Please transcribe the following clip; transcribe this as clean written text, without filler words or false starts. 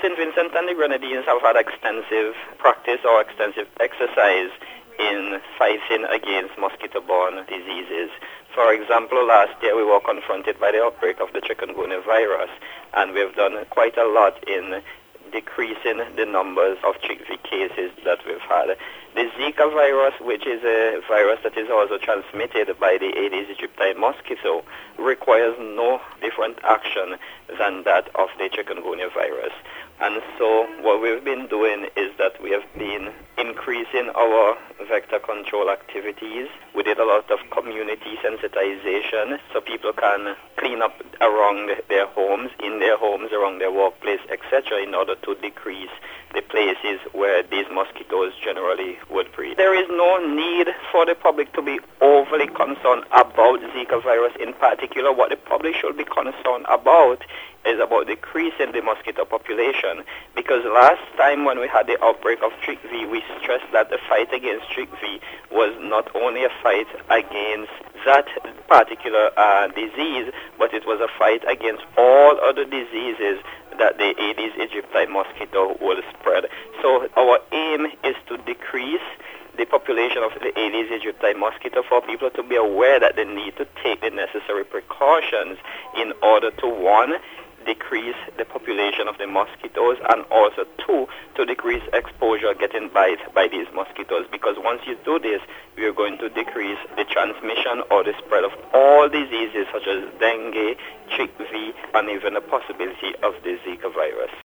St. Vincent and the Grenadines have had extensive practice or extensive exercise in fighting against mosquito-borne diseases. For example, last year we were confronted by the outbreak of the chikungunya virus, and we've done quite a lot in decreasing the numbers of chikungunya cases that we've had. The Zika virus, which is a virus that is also transmitted by the Aedes aegypti mosquito, requires no different action than that of the chikungunya virus. And so what we've been doing is that we have been increasing our vector control activities. We did a lot of community sensitization so people can clean up around their homes, in their homes, around their workplace, etc., in order to decrease the places where these mosquitoes generally would breed. There is no need for the public to be overly concerned about Zika virus in particular. What the public should be concerned about is about decreasing the mosquito population, because last time when we had the outbreak of CHIKV, we stressed that the fight against CHIKV was not only a fight against that particular disease, but it was a fight against all other diseases that the Aedes aegypti mosquito will spread. So our aim is to decrease the population of the Aedes aegypti mosquito, for people to be aware that they need to take the necessary precautions in order to, one, decrease the population of the mosquitoes, and also, two, to decrease exposure getting bite by these mosquitoes, because once you do this, we are going to decrease the transmission or the spread of all diseases such as dengue, CHIKV, and even the possibility of the Zika virus.